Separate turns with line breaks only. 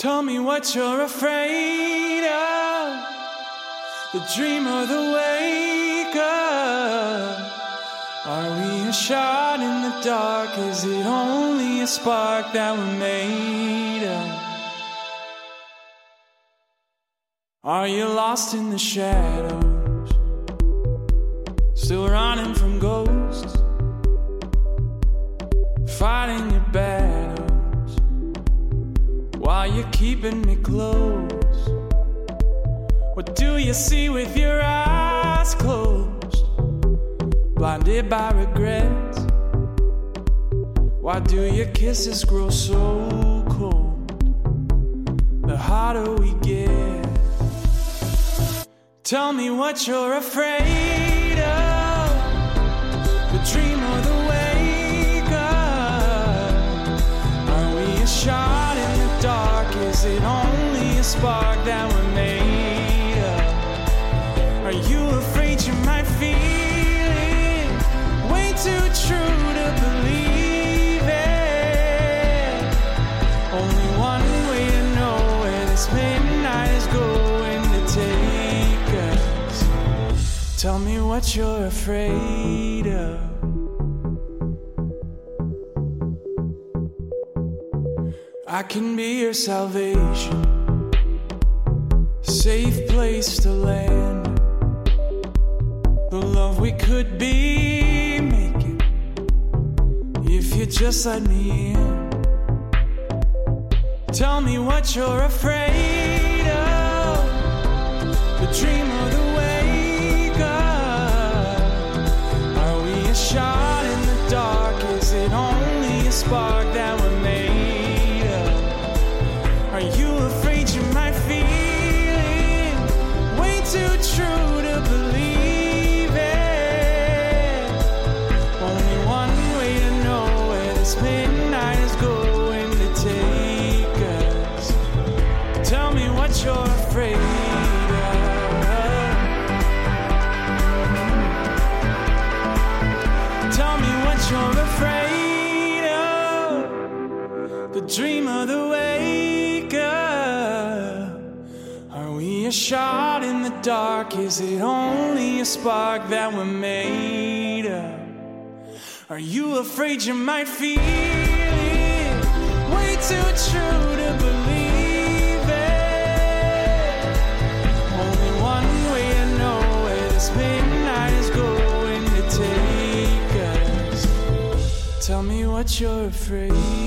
Tell me what you're afraid of, the dream or the wake up. Are we a shot in the dark? Is it only a spark that we're made of? Are you lost in the shadows, still running from ghosts, fighting your battles while you're keeping me close? What do you see with your eyes closed, blinded by regrets? Why do your kisses grow so cold the harder we get? Tell me what you're afraid of, the dream or the wake up. Are we a shot in the dark? Is it only a spark that we're made of? Are you afraid you might feel it? Way too true to believe it. Only one way to know where this midnight is going to take us. Tell me what you're afraid of. I can be your salvation, safe place to land. The love we could be making, if you just let me in. Tell me what you're afraid of, the dream or the wake up. Are we a shot in the dark? Is it only a spark that we're made of? Are you afraid you might feel it? Way too true to believe it. Only one way to know where this midnight is going to take us. Tell me what you're afraid of. Tell me what you're afraid of, the dream or the wake up. Are we a shot in the dark? Is it only a spark that we're made of? Are you afraid you might feel it? Way too true to believe it. Only one way to know where this midnight is going to take us. Tell me what you're afraid of.